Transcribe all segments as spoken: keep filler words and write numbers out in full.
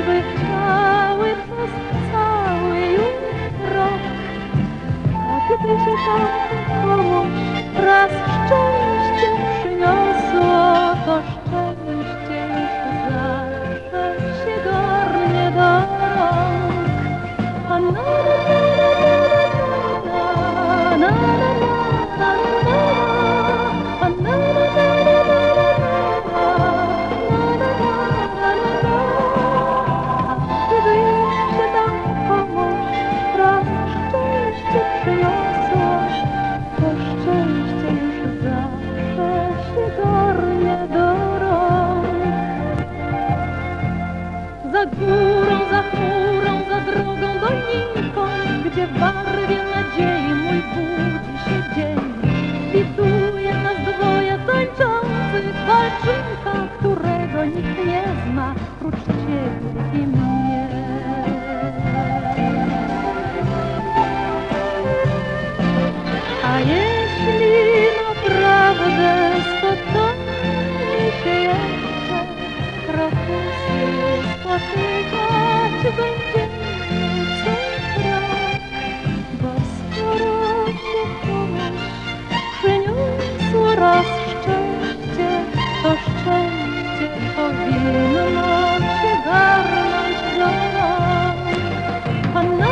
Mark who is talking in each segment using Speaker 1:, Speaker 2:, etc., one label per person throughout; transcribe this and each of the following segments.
Speaker 1: choćby chciały przez cały już rok. A gdy się tam komuś raz szczęście przyniosło, to szczęście już zawsze się garnie do rąk. A na na na na na na na na za górą, za chmurą, za drogą dolinką, gdzie w barwie nadziei mój budzi się dzień. Widuje nas dwoje tańczących w walczynkach, którego nikt nie zna, prócz ciebie i mnie. A jeśli naprawdę spotkamy się jeszcze, krokusy spotykać będziemy co rok, bo skoro się komuś przyniosło raz szczęście, to szczęście powinno się garnąć do rąk. A na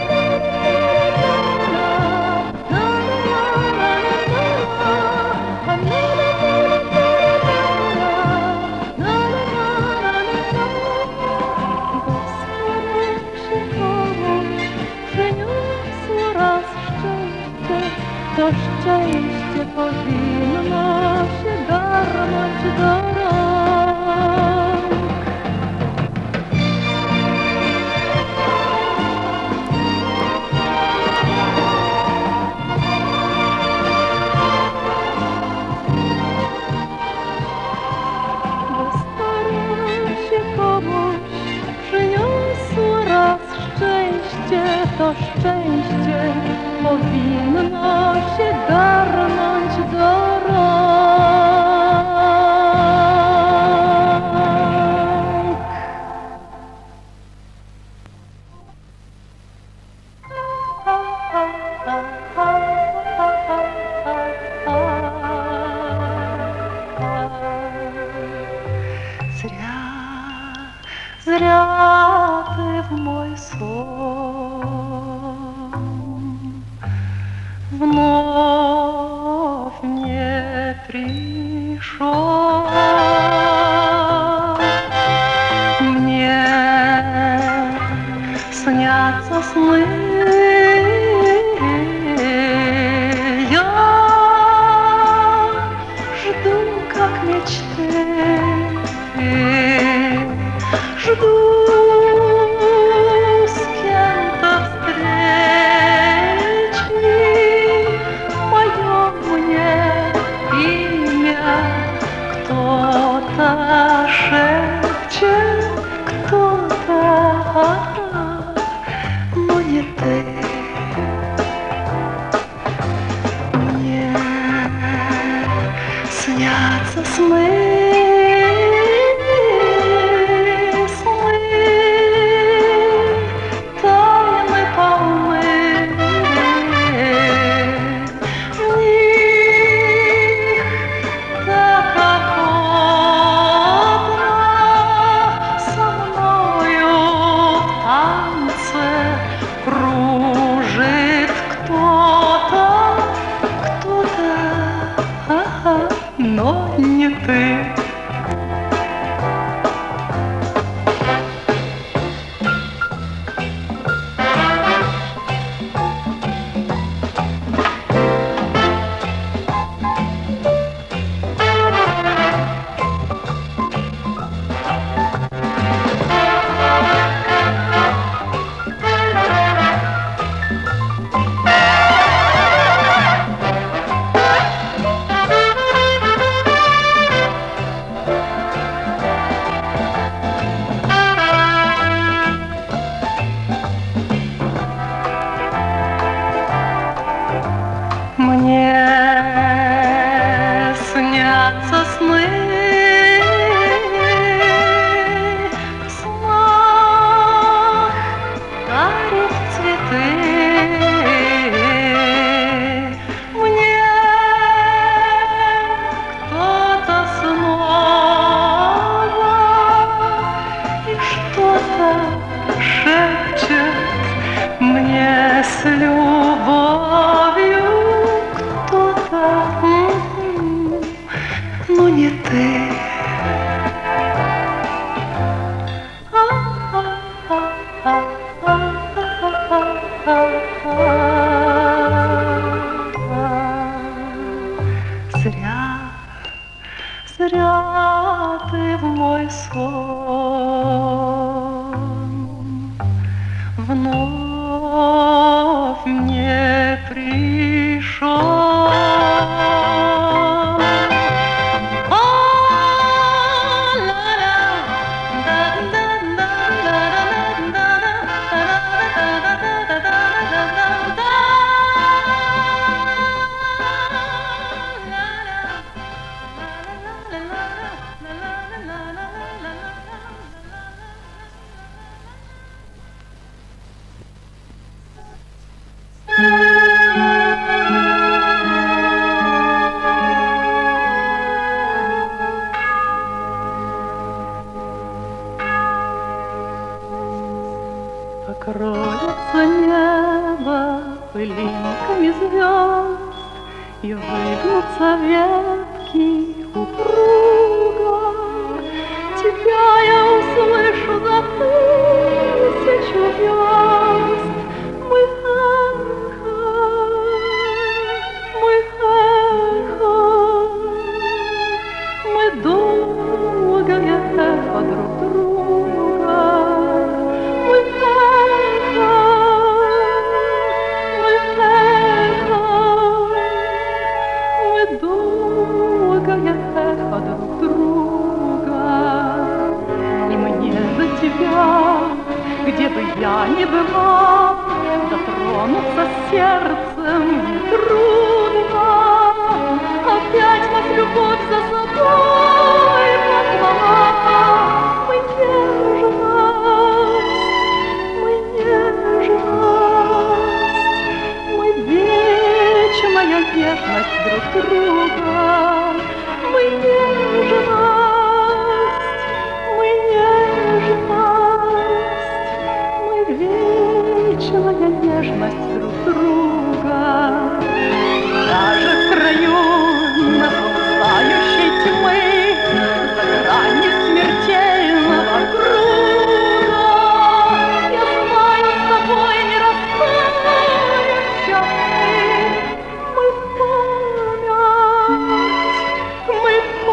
Speaker 1: to szczęście powinno się garnąć do rąk. Bo skoro się komuś przyniosło raz szczęście, to szczęście powinno się garnąć do rąk. Зря, зря ты в мой сон вновь не пришел. Мне снятся сны, я жду как мечты, жду с кем-то встречи. Кто-то шепчет, кто-то, но не ты. Мне снятся сны, но не ты. снятся сны, сна. зря ты в мой сон вновь не пришел. Покроется небо пылинками звезд, и выгнутся ветки упруго. Тебя я услышу за тысячу верст. Мой эхо, мой эхо, мы долгое эхо друг друга. Мой эхо, мой эхо, мы долгое эхо друг друга. И мне за тебя, где бы я ни была, дотронуться сердцем нетрудно. Опять нас любовь за собой позвала. Мы нежность, мы нежность, мы вечная нежность друг друга. Мы нежность, мы нежность, вечная нежность друг друга. Даже в краю наслаждающей тьмы, за гранью смертельного круга, я знаю, с тобой не расстаемся мы. Мы память, мы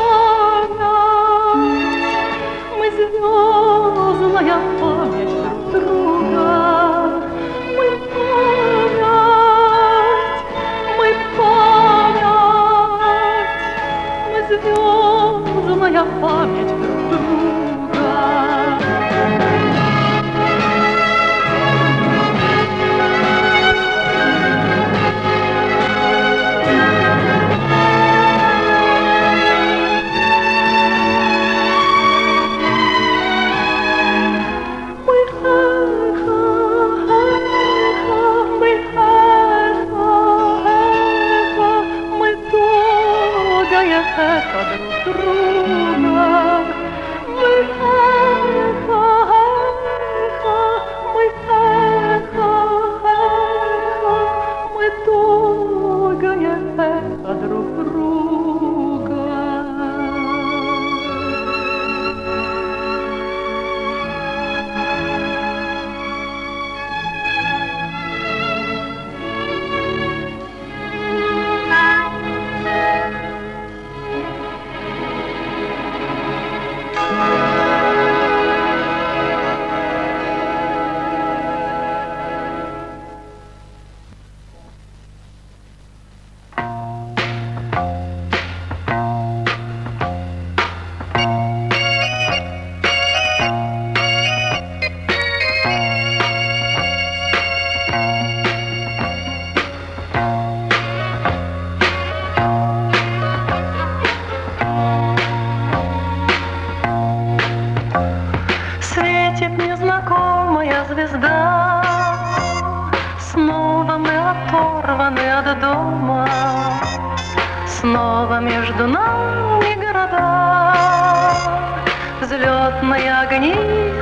Speaker 1: память, мы звездная память друг друга. Мы память, мы память, мы звездная память друг друга. Эхо друг друга, мы эхо, эхо, мы эхо, эхо, мы долгое эхо друг друга. Звезда, снова мы оторваны от дома, снова между нами города, взлетные огни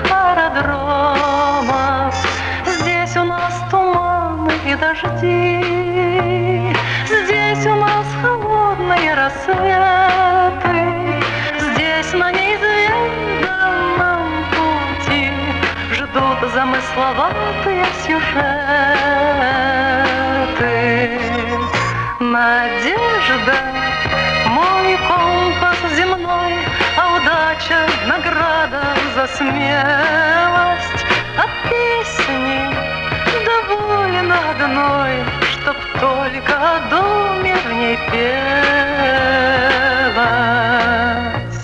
Speaker 1: аэродрома. Здесь у нас туманы и дожди, здесь у нас холодные рассветы, здесь на неизведанном пути ждут замысловатые сюжеты. Надежда, мой компас земной, удача, награда за смелость. От песни доволен одной, чтоб только о доме в ней пелось.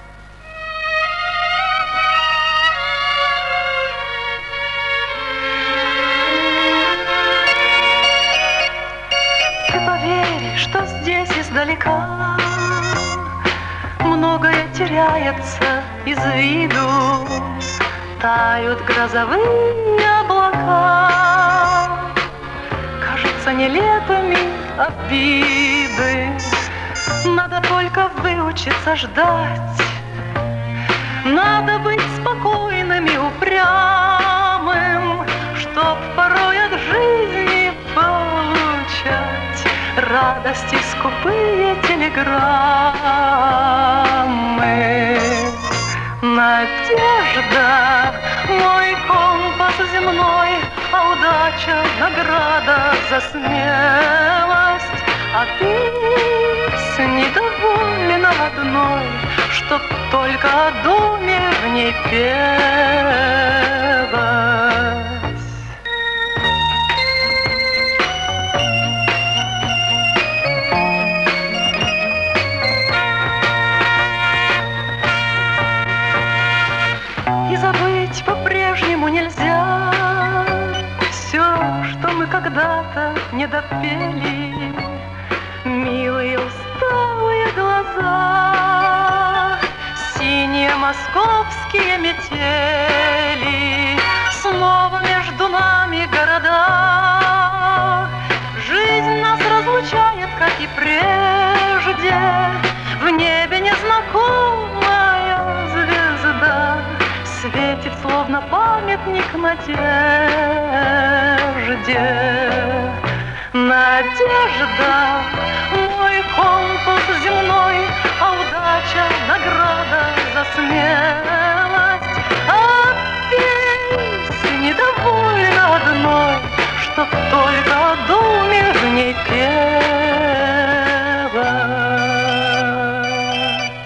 Speaker 1: Ты поверь, что здесь издалека многое теряется из виду, тают грозовые облака, кажутся нелепыми обиды. Надо только выучиться ждать, надо быть спокойным и упрямым, чтоб порой от жизни получать радости скупые телеграммы. Надежда, мой компас земной, а удача, награда за смелость. А ты недоволен одной, чтоб только о доме в ней пелось. И забыть по-прежнему нельзя все, что мы когда-то не допели. Милые усталые глаза, синие московские метели, снова между нами города. Жизнь нас разлучает, как и прежде, в небе незнакомая звезда светит, словно памятник надежде. Надежда, мой компас земной, а удача, награда за смелость. А песня недовольна одной, чтоб только о доме в ней пелось.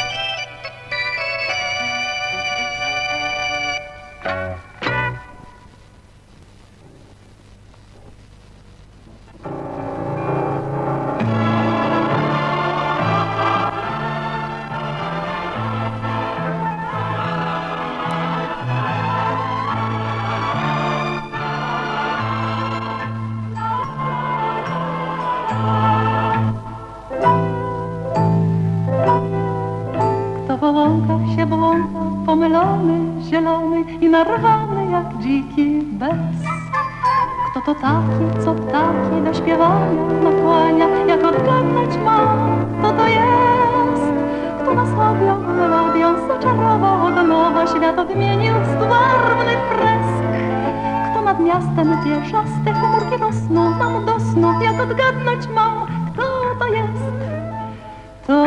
Speaker 1: Po łąkach się błąka, pomylony, zielony i narwany jak dziki bez. Kto to taki, co ptaki do śpiewania nakłania, jak odgadnąć ma, kto to jest? Kto nas objął melodią, zaczarował od nowa, świat odmienił w barwny fresk. Kto nad miastem pieszasty, chmurki rosną nam do snu, jak odgadnąć mam, kto to jest? To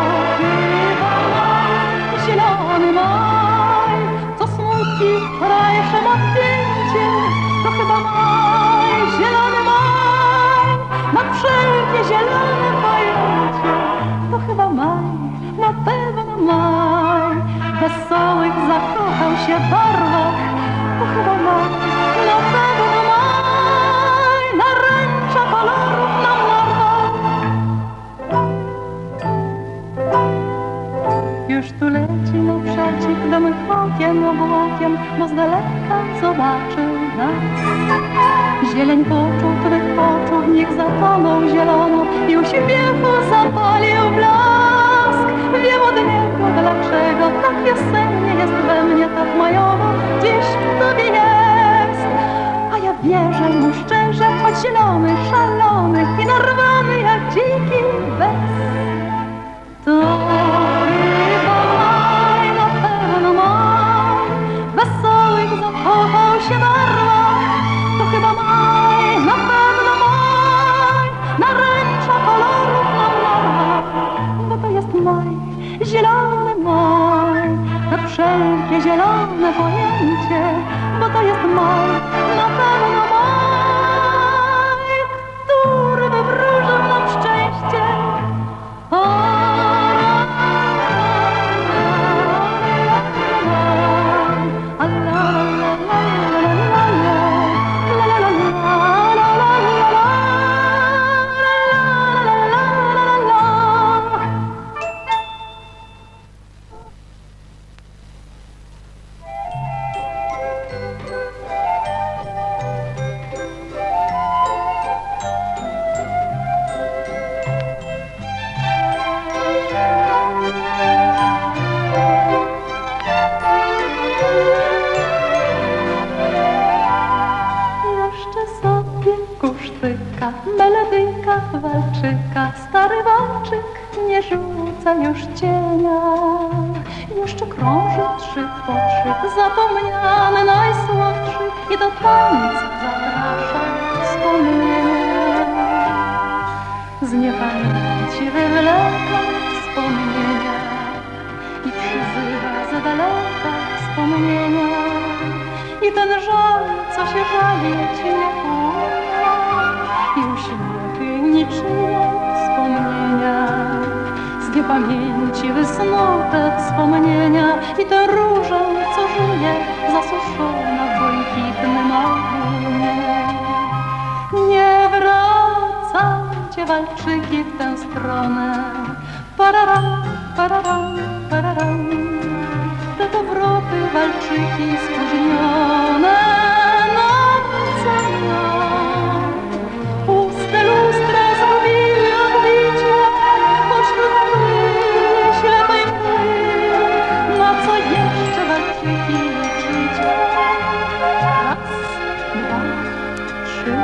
Speaker 1: zielony maj, co smutki wczorajsze ma zdjęcie. To chyba maj, zielony maj, na wszelkie zielone pojęcie. To chyba maj, na pewno maj, wesołych zakochał się w barwach. To chyba maj, na pewno maj, naręcza kolorów nam narwał. Już tu leci naprzeciw do mych okien obłokiem, bo z daleka zobaczył nas. Zieleń poczuł twych oczu, w nich zatonął zielono i uśmiechu zapalił blask. Wiem od niego dlaczego tak wiosennie jest we mnie, tak majowo dziś w tobie jest. A ja wierzę mu szczerze, choć zielony, szalony i narwany jak dziki bez. To zakochał się w barwach, to chyba maj, na pewno maj, naręcza kolorów nam narwa, bo to jest maj, zielony maj, na wszelkie zielone pojęcie, bo to jest maj, na pewno maj, który wywróżył nam szczęście. O, melodyjka walczyka, stary walczyk nie rzuca już cienia. Jeszcze krąży trzy po trzy, zapomniany najsłodszy i do tańca zaprasza wspomnienia. Z niepamięci wywleka wspomnienia i przyzywa z daleka wspomnienia. I ten żal, co się żalić nie umie, i uśmiechy niczyje wspomnienia. Z niepamięci wysnute wspomnienia i tę różę, co żyje, zasuszona w błękitnym agunie. Nie wracajcie, walczyki, w tę stronę. Pararam, pararam, pararam. Te powroty, walczyki spóźnione na cena. Puste lustra zgubili odbicie pośród mgły, ślepej mgły. Na co jeszcze, walczyki, liczycie? Raz, dwa, trzy.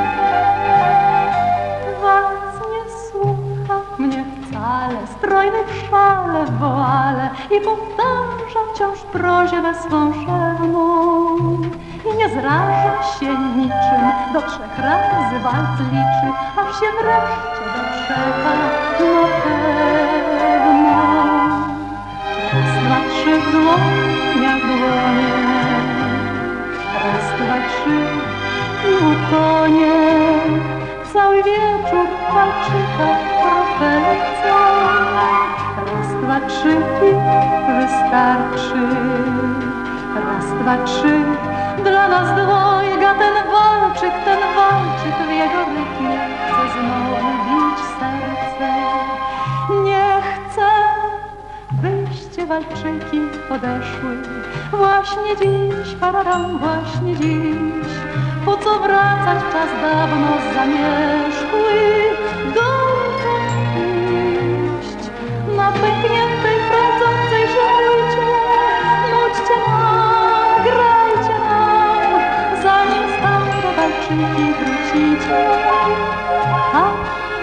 Speaker 1: Was nie słucha mnie wcale, strojny w szale, w woale, i powtarza wciąż prośbę swą szewną. I nie zraża się niczym, do trzech razy walc liczy, aż się wreszcie doczeka na pewno. Raz, dwa, trzy, w dłoniach dłonie. Raz, dwa, trzy i utonie. Cały wieczór walczyka w kapelce. Raz, dwa, trzy i wystarczy. Raz, dwa, trzy, dla nas dwojga ten walczyk, ten walczyk w jego rytmie chce znowu bić serce. Nie chce, byście, walczyki, odeszły właśnie dziś, pararam, właśnie dziś. Po co wracać w czas dawno zamierzchły? Dokąd iść? Na pękniętej, kręcącej się płycie nudźcie nam, grajcie nam, zanim stare walczyki wrócicie. A, a,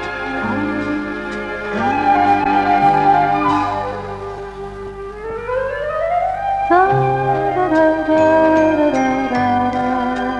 Speaker 1: a. Ta, da, da, da, da, da, da.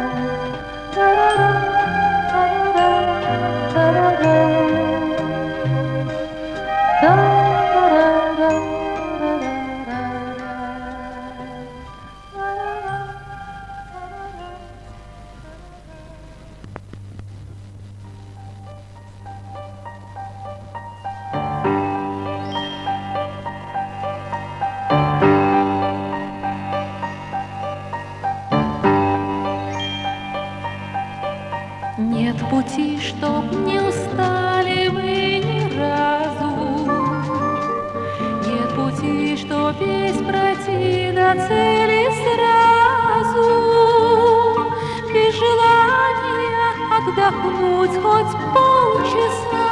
Speaker 2: Нет пути, чтоб не устали мы ни разу. Нет пути, чтоб весь пройти до цели сразу. Без желания отдохнуть хоть полчаса.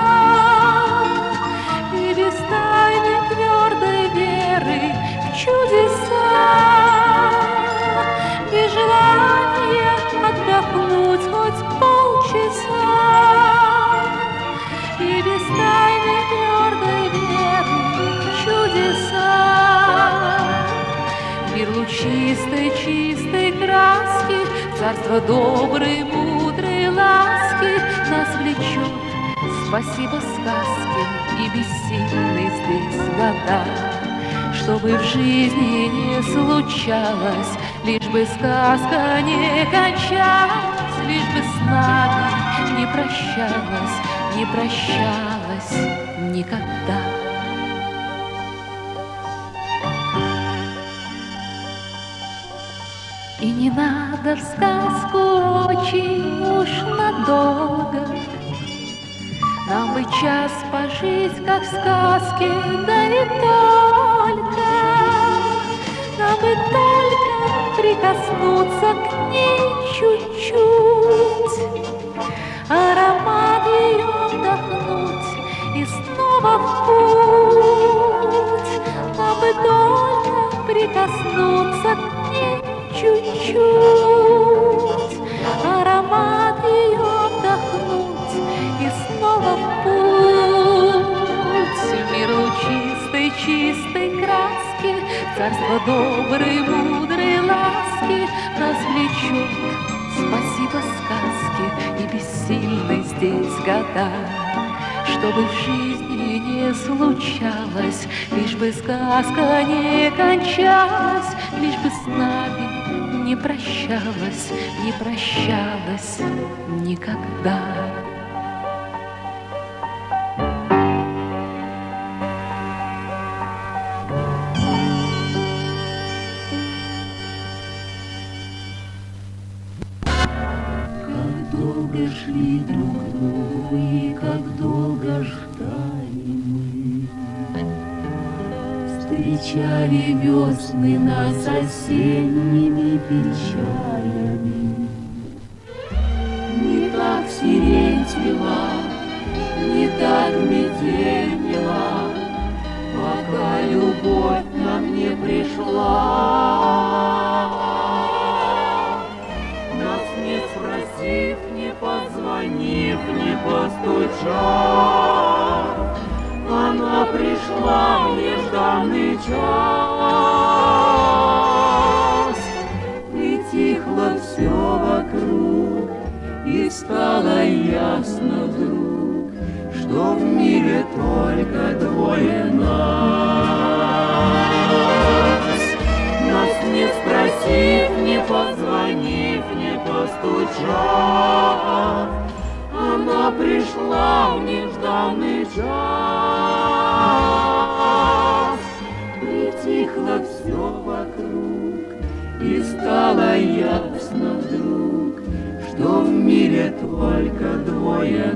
Speaker 2: И без тайной твердой веры в чудеса. Без желания отдохнуть хоть полчаса. И без тайной твердой веры в чудеса. Мир лучистой, чистой краски, царство доброй, мудрой ласки нас влечет. Спасибо сказке и бессильной здесь года. Чтобы в жизни не случалось, лишь бы сказка не кончалась, лишь бы с нами не прощалась, не прощалась никогда. И не надо в сказку очень уж надолго. Нам бы час пожить, как в сказке, да и только. Нам бы только прикоснуться к ней чуть-чуть, аромат ее вдохнуть и снова в путь. Нам бы только прикоснуться к ней чуть-чуть, аромат ее вдохнуть и снова царство доброй, мудрой ласки нас влечет. Спасибо сказке и бессильны здесь года, чтобы в жизни не случалось, лишь бы сказка не кончалась, лишь бы с нами не прощалась, не прощалась никогда.
Speaker 3: Шли друг к другу, и как долго ждали мы. Встречали весны нас осенними печалями. Не так сирень цвела, не так метель мила, пока любовь к нам не пришла. Позвонив, не постучав, она пришла в нежданный час. Притихло все вокруг, и стало ясно вдруг, что в мире только двое нас. Нас не спросив, не позвонив, не постучав, она пришла в нежданный час. Притихло все вокруг, и стало ясно вдруг, что в мире только двое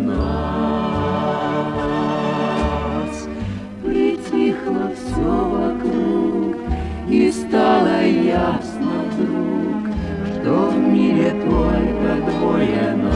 Speaker 3: нас. Притихло все вокруг, и стало ясно вдруг, что в мире только двое нас.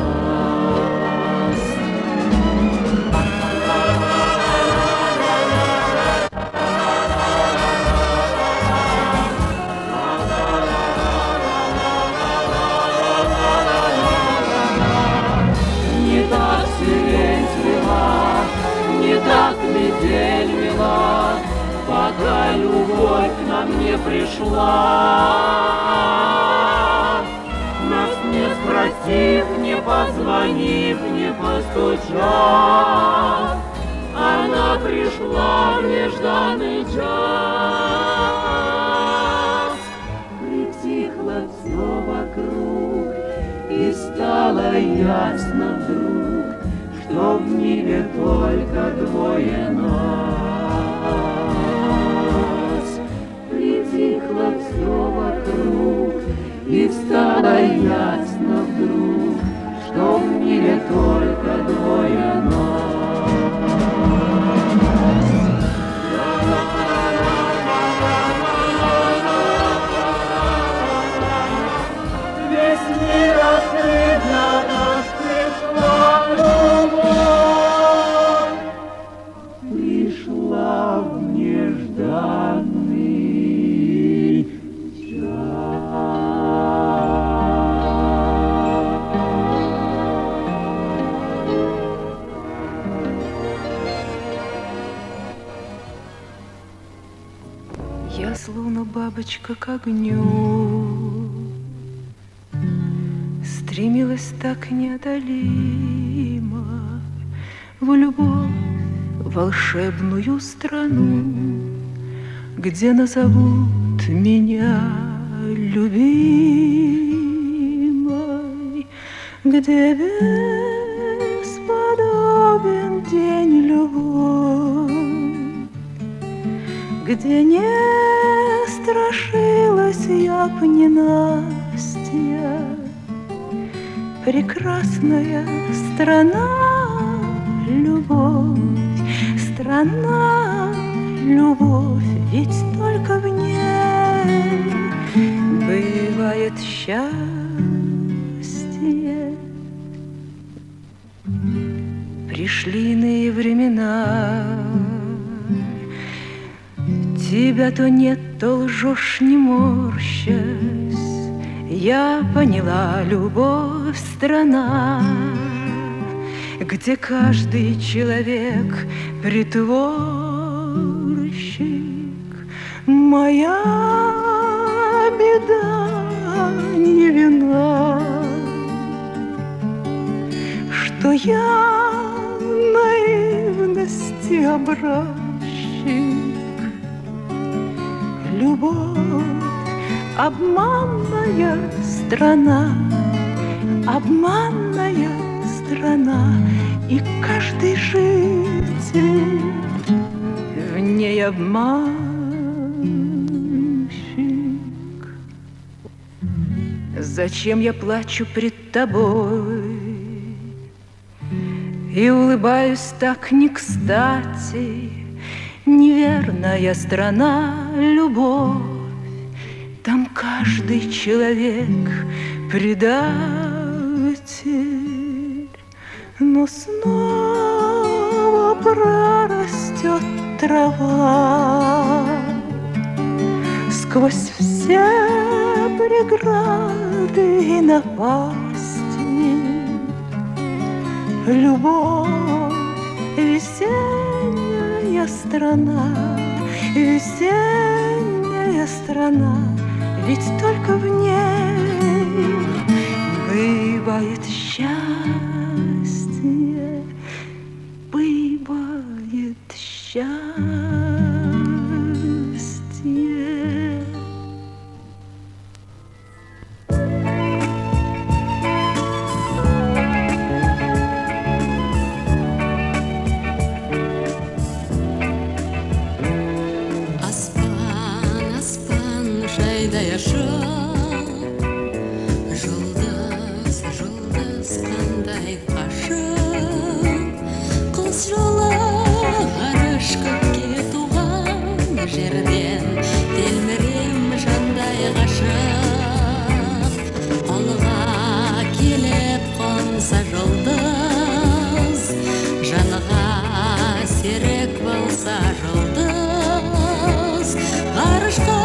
Speaker 3: Не так сирень цвела, не так метель мела, пока любовь к нам не пришла. Нас не спросив, не позвонив, не постучав, она пришла в нежданный час. Притихло все вокруг, и стало ясно вдруг, что в мире только двое нас. Притихло все вокруг, и стало ясно вдруг, что в мире только двое нас. Весь мир открыт для нас, пришла любовь, пришла в нежданный час.
Speaker 2: Я словно бабочка к огню, стремилась так неодолимо в любовь, волшебную страну, где назовут меня любимой, где бесподобен день любовь, где не страшилась я б ненастья. Прекрасная страна, любовь, страна, любовь, ведь только в ней бывает счастье. Пришли иные времена, тебя то нет, то лжешь, не морщась. Я поняла, любовь — страна, где каждый человек притворщик,
Speaker 4: Моя беда не вина, что я наивности образчик. Любовь — обманная страна, обманная страна, и каждый житель в ней обманщик. Зачем я плачу пред тобой и улыбаюсь так не кстати? Неверная страна, любовь, там каждый человек предатель. Но снова прорастет трава сквозь все преграды и напасти. Любовь — весенняя страна, весенняя страна, ведь только в ней бывает счастье, бывает счастье.
Speaker 3: Жұлдыз, жұлдыз қандай қашық, құс жолы ғарыш көкке туған жерден телмірем жандай ғашық. Алға келіп қонса жұлдыз, жанға серік болса жұлдыз, ғарышқа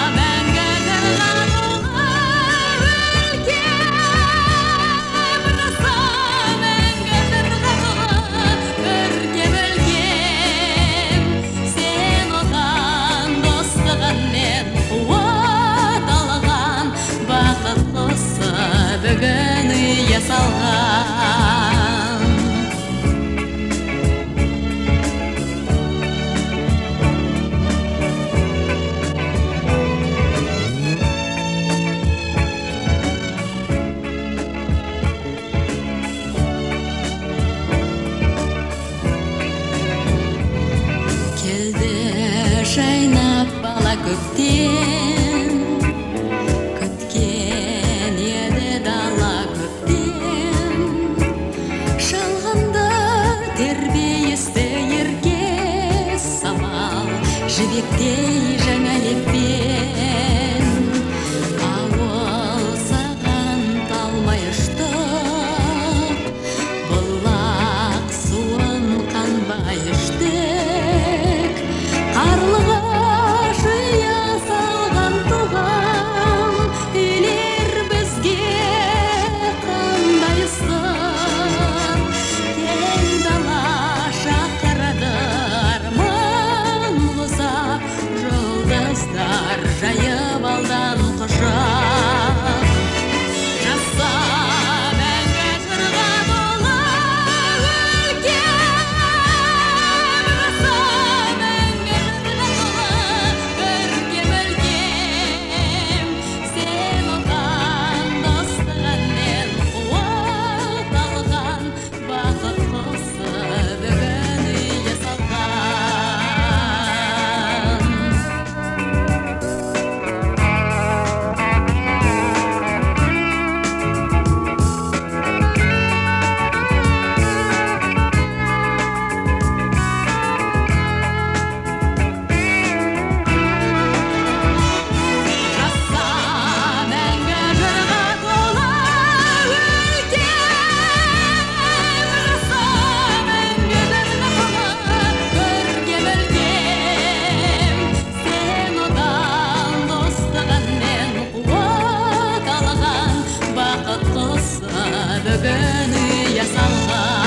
Speaker 2: Жаса мәңгі жырлануға өлкем поганы я солдат.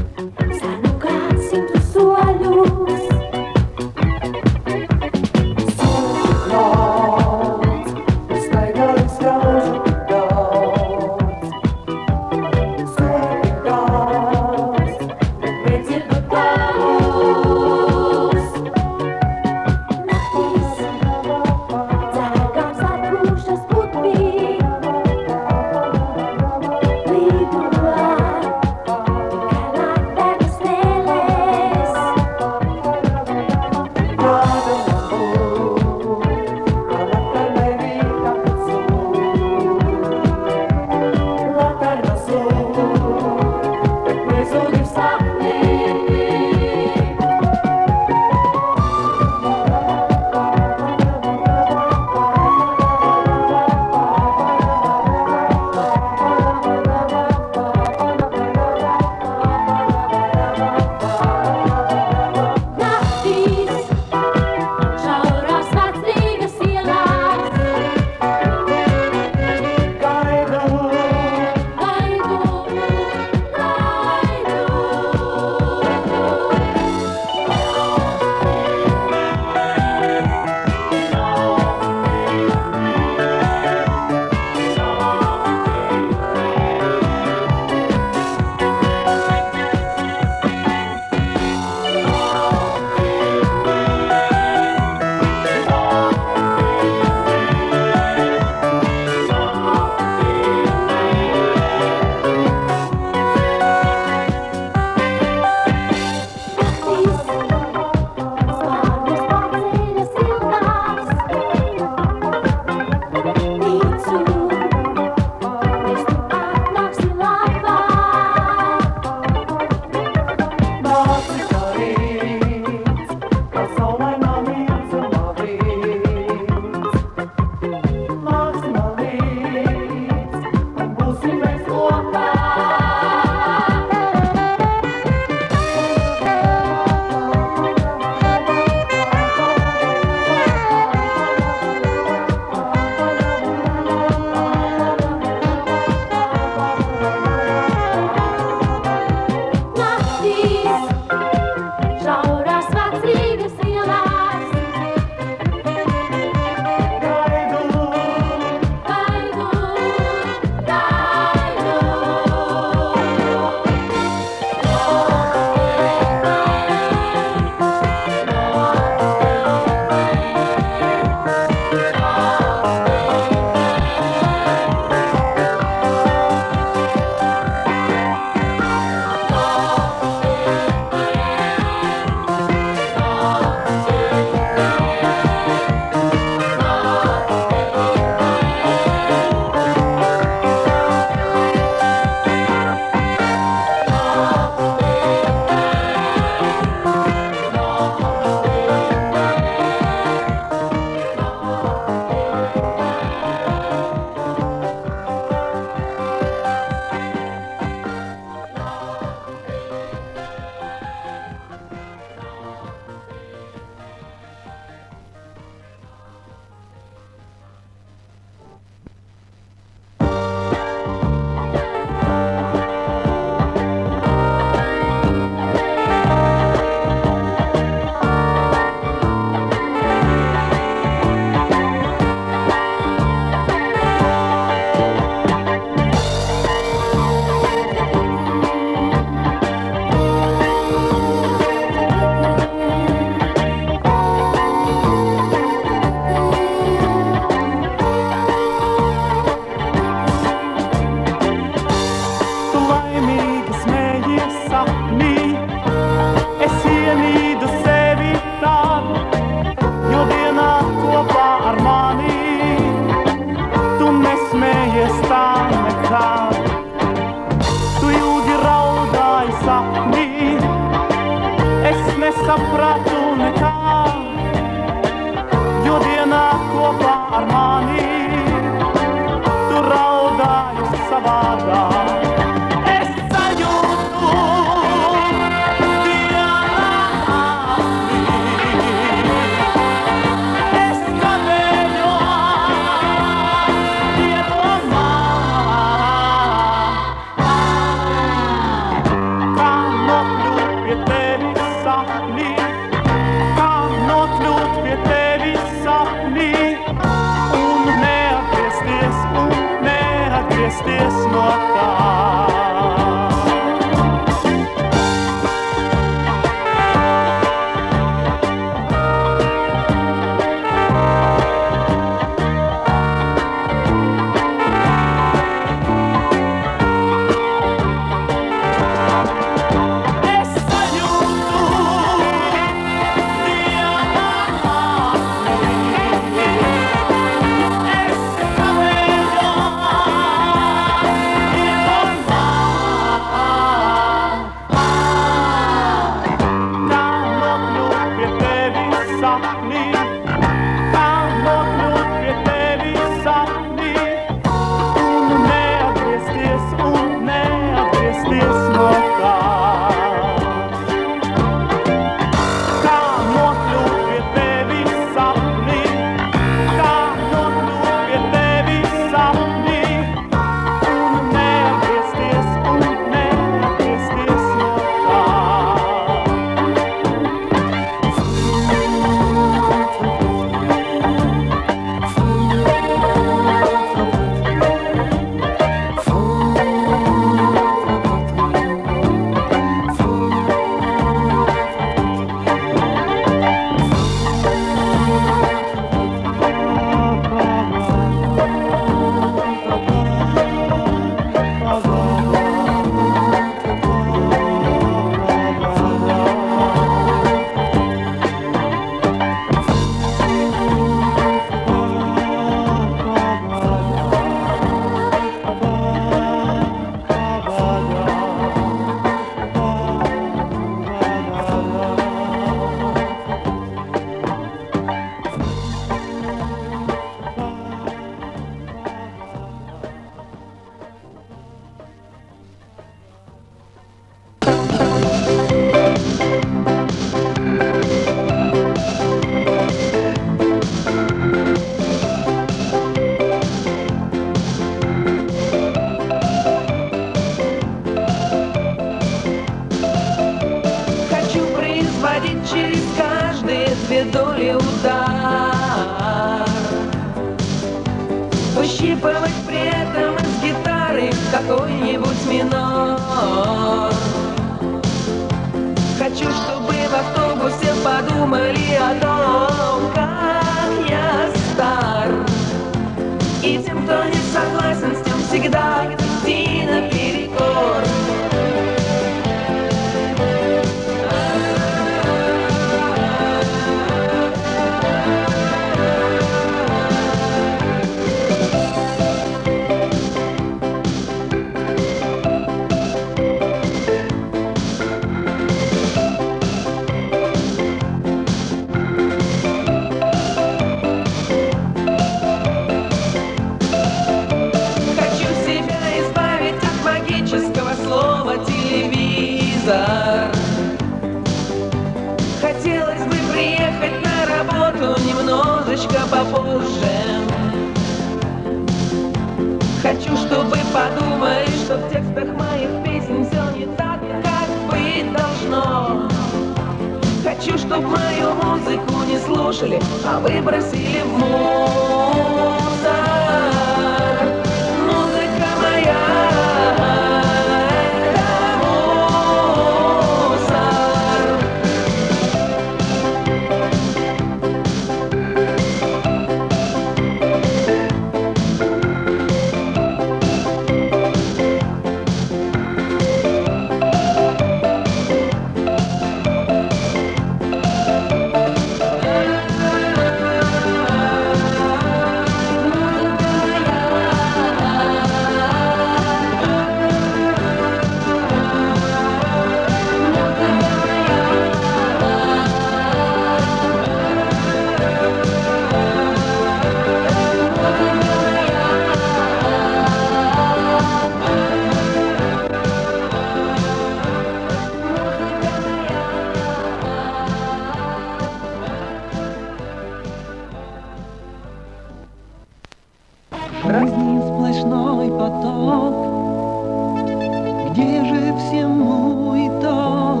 Speaker 5: поток, где же всему итог?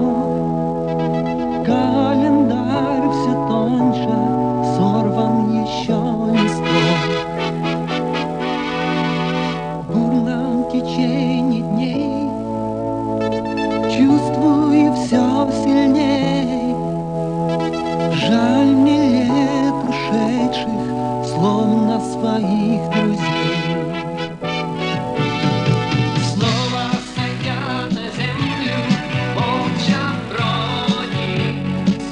Speaker 5: Календарь все тоньше, сорван еще листок. В бурном течении дней чувствую все сильней. Жаль мне лет ушедших, словно своих друзей. Снова сойдя на землю, молча бродит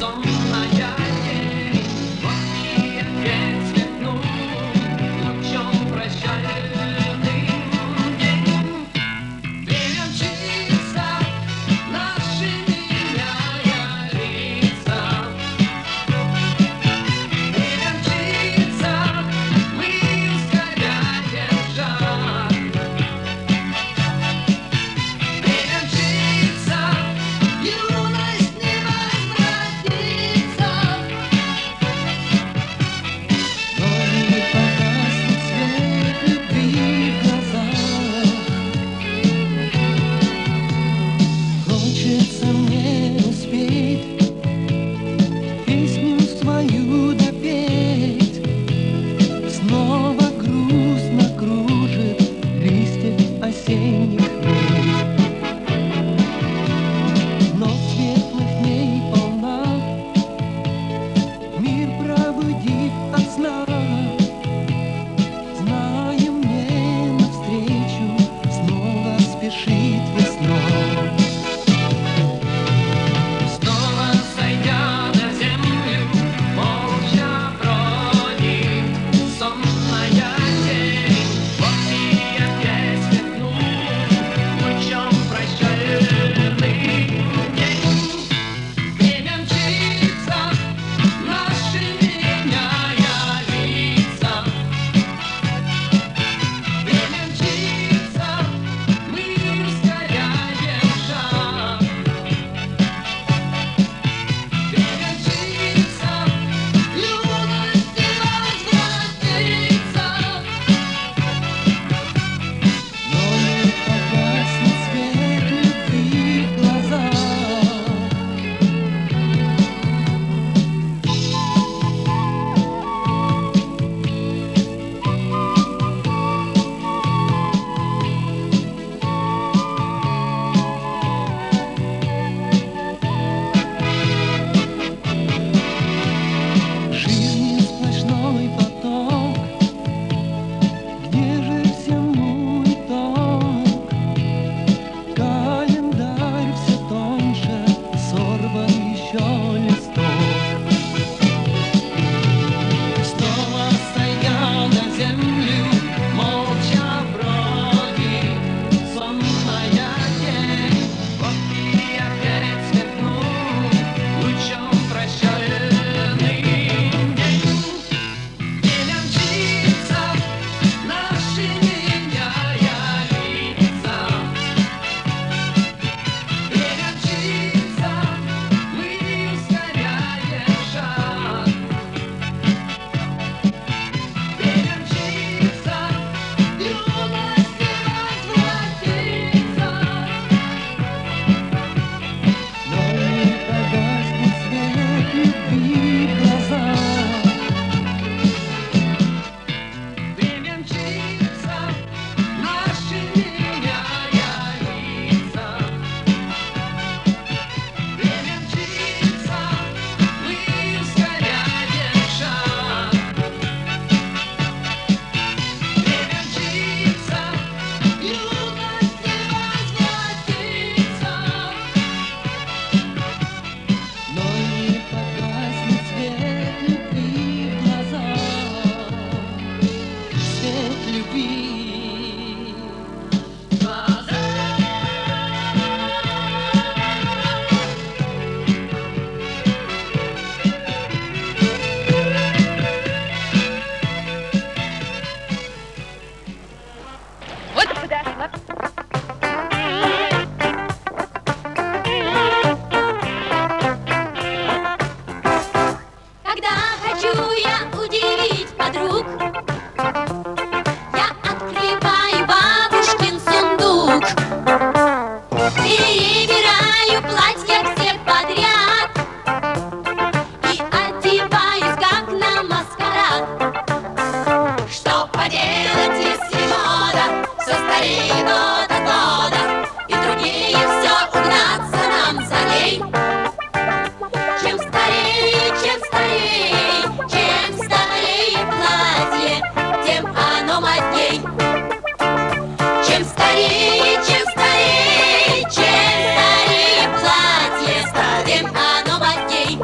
Speaker 3: старее год от года, и труднее все угнаться нам за ней. Чем старее, чем старее, чем старее платье, тем оно модней. Чем старее, чем старее, чем старее платье, тем оно модней.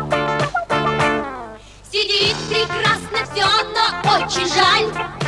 Speaker 3: Сидит прекрасно все, но очень жаль.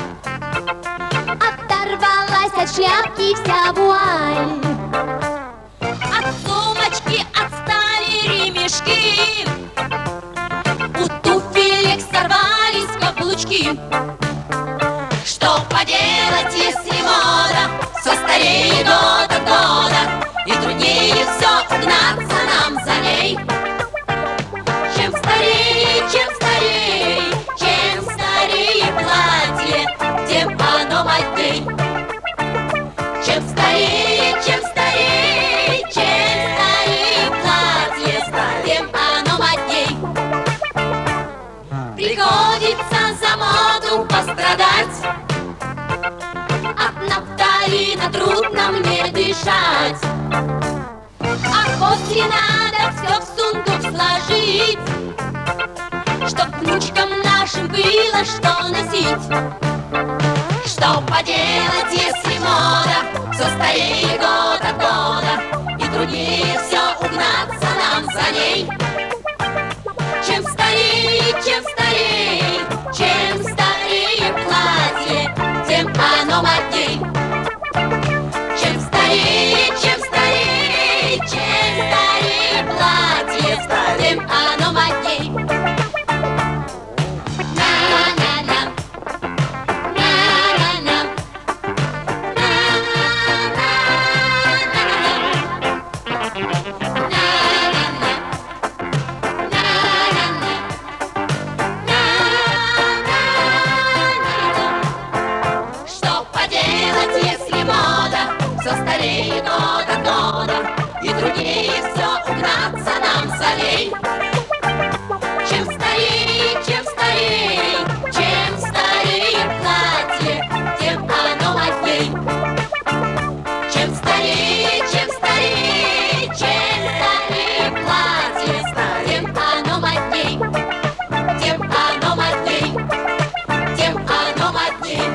Speaker 1: Оторвалась от шляпки вся вуаль.
Speaker 3: От сумочки отстали ремешки, у туфелек сорвались каблучки. Что поделать, если мода все старее год от года, и труднее все угнаться нам за ней. Чем старее, чем старее, чем старее платье, тем оно модней. Чем старее, чем старее, чем старее платье, тем оно модней. Приходится за моду пострадать, от нафталина трудно мне дышать. А после надо все в сундук сложить, чтоб внучкам нашим было что носить. Что поделать, если мода все старее год от года, и труднее все угнаться нам за ней. Чем старее, чем старее, чем старее платье, тем оно модней. Чем старее, чем старее, чем старее платье, тем оно модней. На-на-на, на-на-на, что поделать, если мода все старее год от года, и труднее все угнаться нам за ней. Чем старее, чем старее, чем старее платье, тем оно модней. Чем старее, чем старее, чем старее платье, тем оно модней. Тем оно модней, тем оно модней.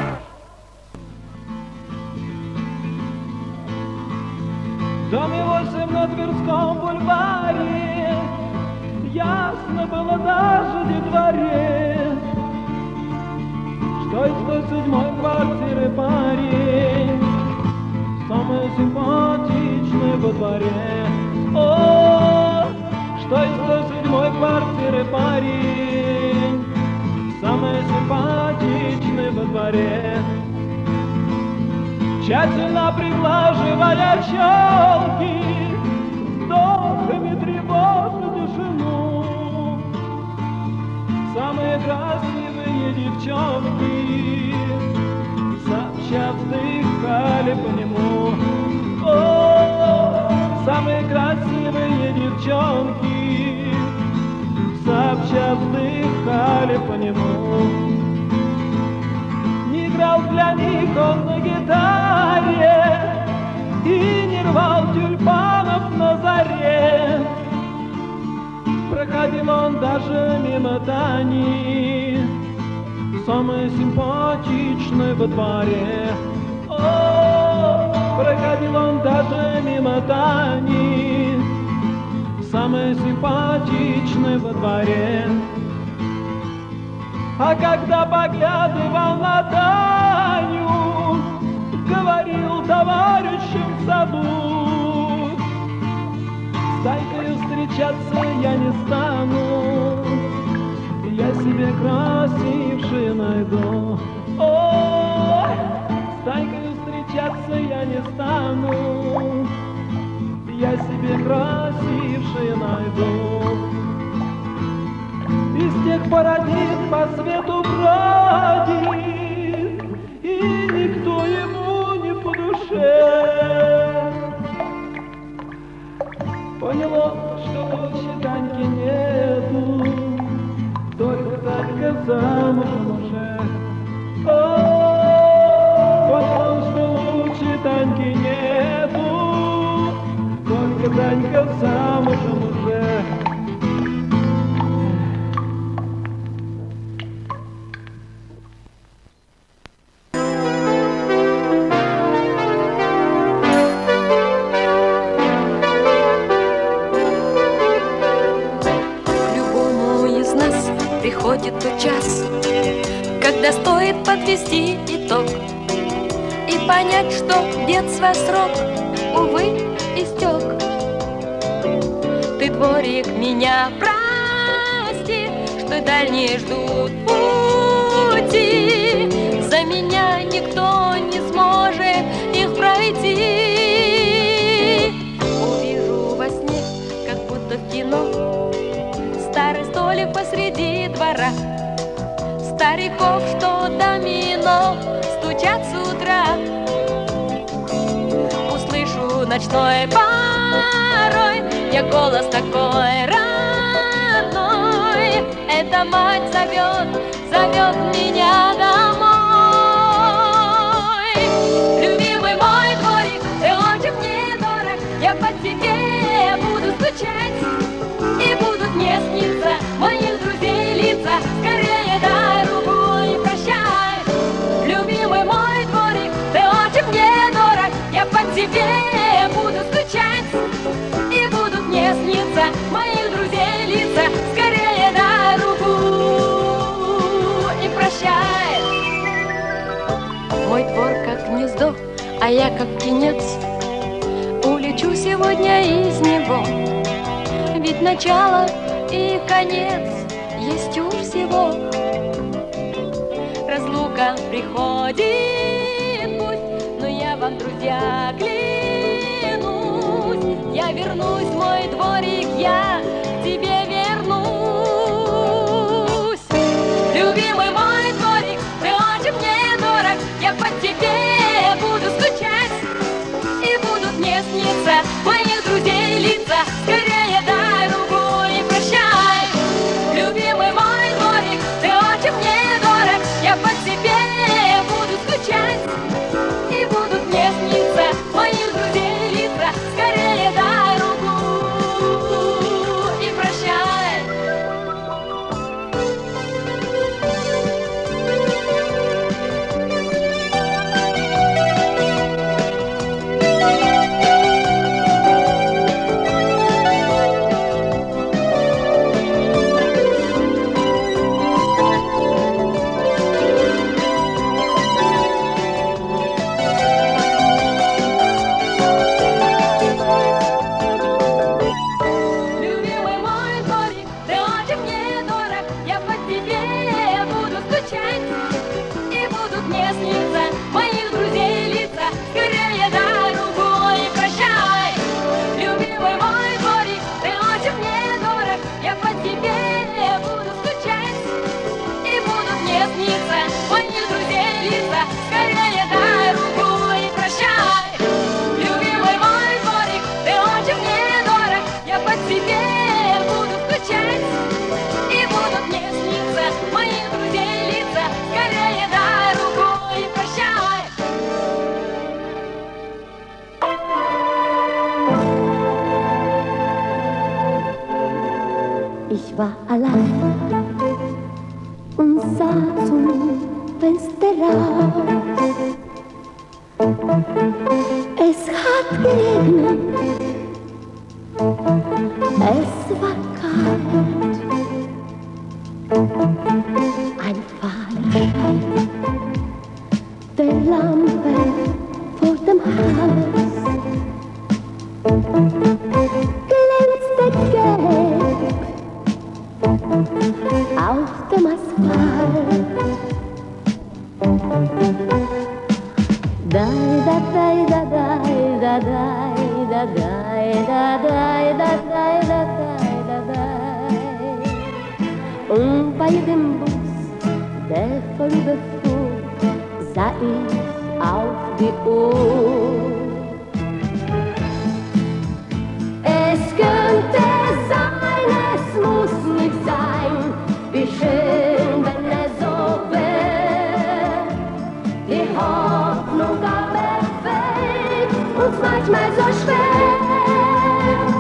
Speaker 5: В доме восемь на Тверском бульваре ясно было даже детворе, что из сто седьмой квартиры парень самый симпатичный во дворе. О, что из сто седьмой квартиры парень самый симпатичный во дворе. Тщательно приглаживая челки, вздохами тревожит тишину, самые красивые девчонки сообща вздыхали по нему. О, самые красивые девчонки сообща вздыхали по нему. Не играл для них он на гитаре и не рвал тюльпанов на заре. Проходил он даже мимо Тани, самой симпатичной во дворе. О, проходил он даже мимо Тани, самой симпатичной во дворе. А когда поглядывал на Таню, говорил товарищам в саду: с Танькою встречаться я не стану, я себе красившую найду. Ой, с Танькою встречаться я не стану, я себе красившую найду. И с тех пор один по свету бродит, и никто ему не по душе. Поняло, что больше Таньки нету, только Танька замужем уже. О, поняло, что лучше Таньки Санька замужем уже.
Speaker 2: Приходит тот час, когда стоит подвести итог и понять, что детство срок, увы, истек. Ты, дворик, меня прости, что дальние ждут пути. За меня никто не сможет их пройти. Увижу во сне, как будто в кино, старый столик посреди двора, стариков, что домино стучат с утра. Услышу ночной порой я голос такой родной. Эта мать зовет, зовет меня домой. Любимый мой дворик, ты очень мне дорог, я по тебе буду скучать. И будут мне сниться моих друзей лица. Скорее дай руку и прощай. Любимый мой дворик, ты очень мне дорог, я по тебе буду скучать. И будут мне сниться моих друзей лица. Скорее дай руку и прощай. Мой двор как гнездо, а я как птенец, улечу сегодня из него. Ведь начало и конец есть у всего. Разлука приходит пусть, но я вам, друзья, клянусь, я вернусь в мой дворик, я к тебе вернусь. Любимый мой дворик, ты очень мне дорог, я по тебе буду скучать. И будут мне сниться моих друзей лица. Скорее дай руку и прощай. Любимый мой дворик, ты очень мне дорог, я по тебе буду скучать. И будут мне сниться моих друзей лица. Скорее дай руку и прощай. Любимый мой дворик, ты очень мне дорог, я по тебе буду скучать. И будут мне сниться моих друзей лица. Скорее дай руку и прощай. Любимый мой дворик, ты очень мне дорог, я по тебе буду скучать. И будут мне сниться моих друзей лица. Скорее дай руку и прощай. Любимый мой дворик, ты очень мне дорог, я по тебе буду скучать. И будут мне сниться моих друзей лица. Скорее дай руку и прощай.
Speaker 1: Ich war allein und sah zum Fenster raus. Es hat geregnet, es war kalt. Ein Fahrschein der Lampe vor dem Haus glänzte gelb auf dem Asphalt. Da da da da da da da da da da da da da da da. Und bei dem Bus, der vorüberfuhr, sah ich auf die Uhr. Es könnte sein, es muss nicht sein, wie schön, wenn es so wäre. Die Hoffnung aber fällt uns manchmal so schwer.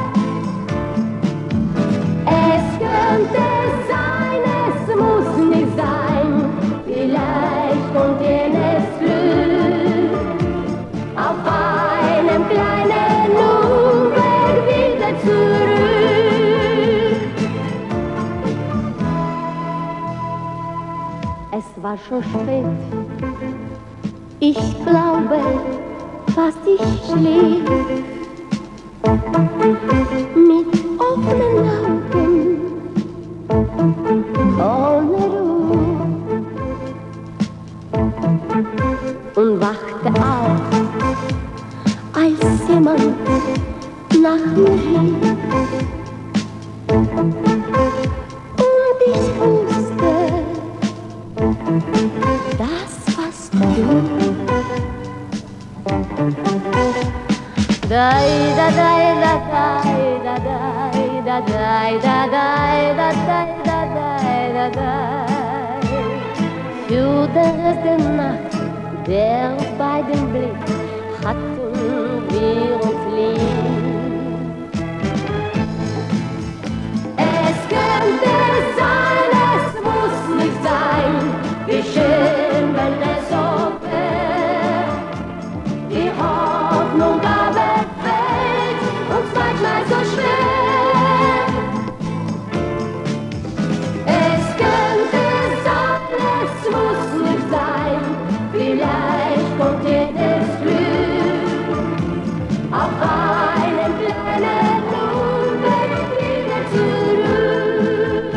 Speaker 2: könnte sein, es muss nicht sein, vielleicht kommt jenes Glück auf einem kleinen Umweg wieder zurück. Es war schon spät, ich glaube, fast ich schlief mit offenen Augen, ohne Ruhe, und wachte auf, als jemand nach mir rief. Und ich wusste, das warst du. Dai da dai da dai da dai da dai da dai da dai da dai da dai. Für den Rest der Nacht, der beiden Blick, hatten wir uns lieb. Es könnte sein, es muss nicht sein, wie schön, wenn es so wäre. Die Hoffnung aber fällt uns manchmal so schwer. Es könnte sein, es muss nicht sein, vielleicht kommt jedes Glück auf einen kleinen Umweg wieder zurück.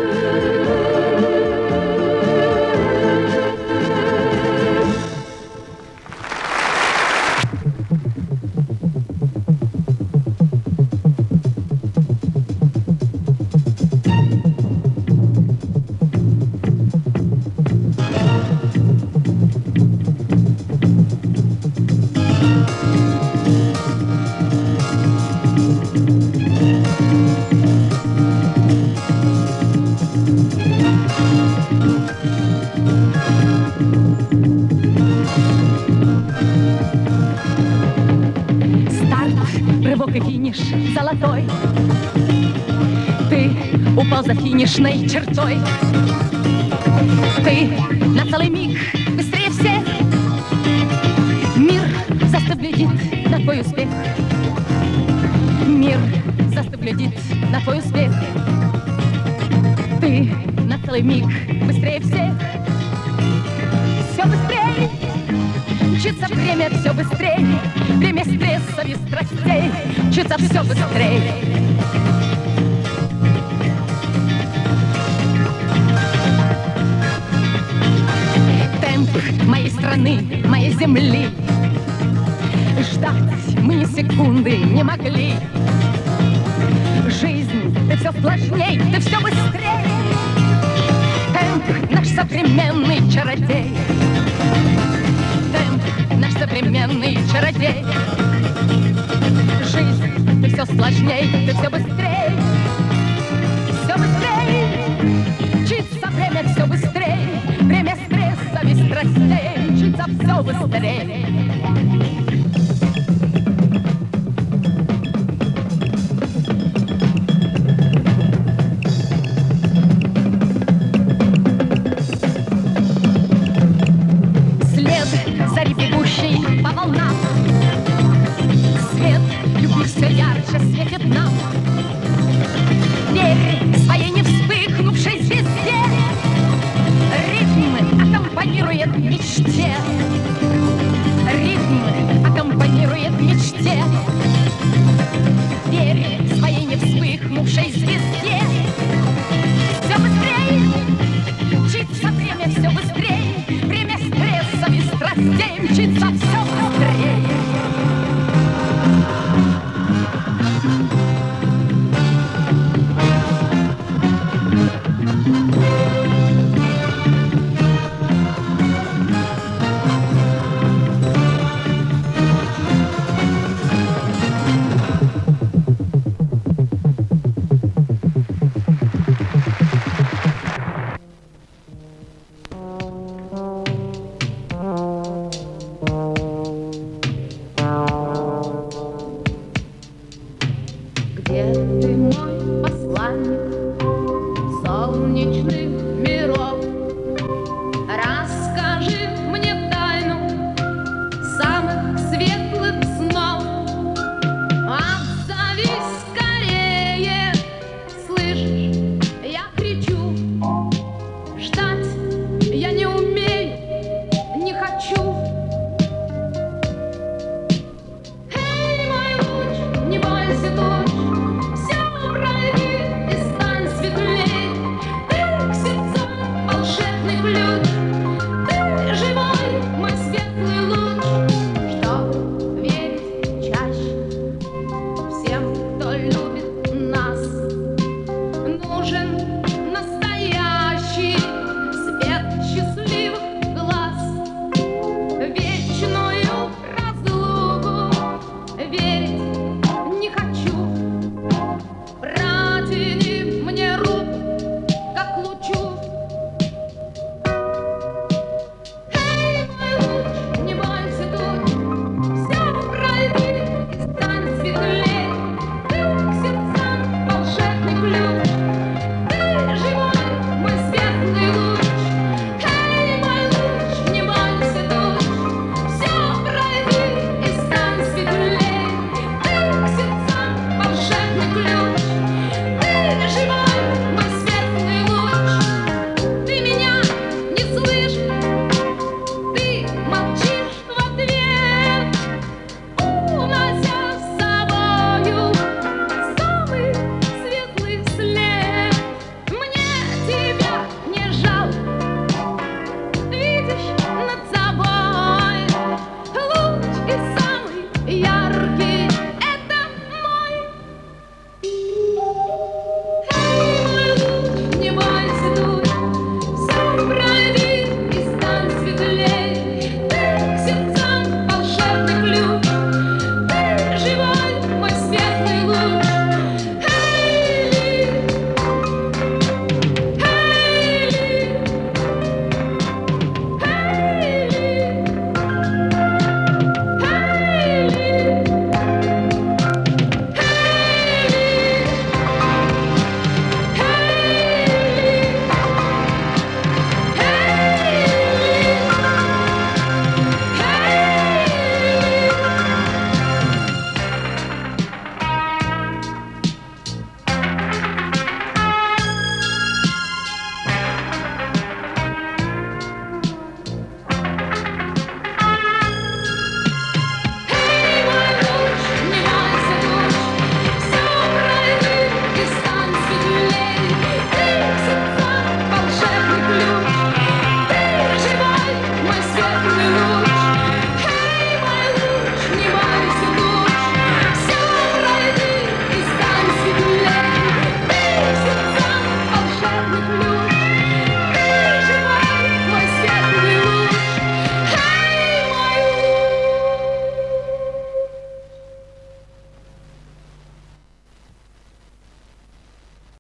Speaker 1: Рывок и финиш золотой. Ты упал за финишной чертой. Ты на целый миг быстрее всех. Мир застыв глядит на твой успех. Мир застыв глядит на твой успех. Ты на целый миг быстрее всех. Все быстрее. Мчится время все быстрее, время стрессов и страстей, мчится все быстрее. Темп моей страны, моей земли, ждать мы ни секунды не могли. Жизнь, ты все сложней, ты все быстрее. Темп наш современный чародей. Наш современный чародей. Жизнь, ты все сложней, ты все быстрей. Все быстрей. Мчится время все быстрей. Время стресса и страстей. Мчится все быстрей. По волнам свет любви все ярче светит нам.